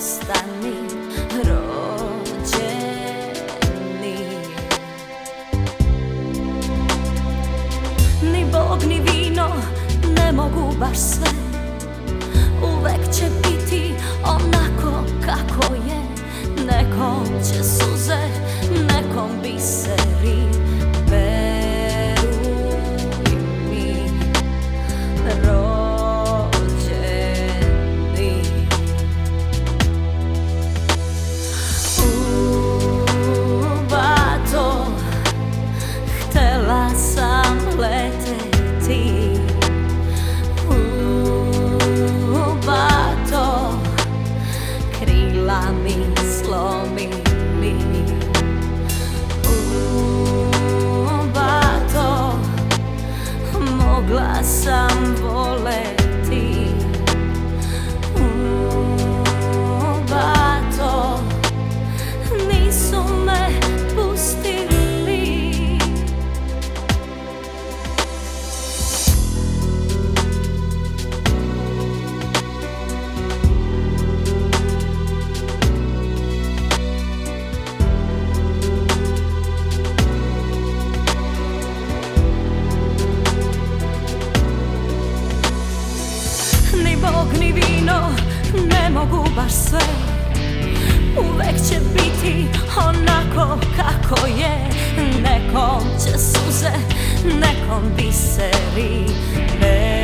ostani rođeni. Ni Bog ni vino ne mogu baš sve, uvek će biti onako kako je. Nekom će suze, nekom biseri, veruj mi, rođeni. Bato, htela sam leteti. Bato, krila mi slomili. Bato, mogla sam voleti. Bato, nisu me pustili. Ni Bog ni vino ne mogu baš sve, uvek će biti onako kako je. Nekom će suze, nekom biseri,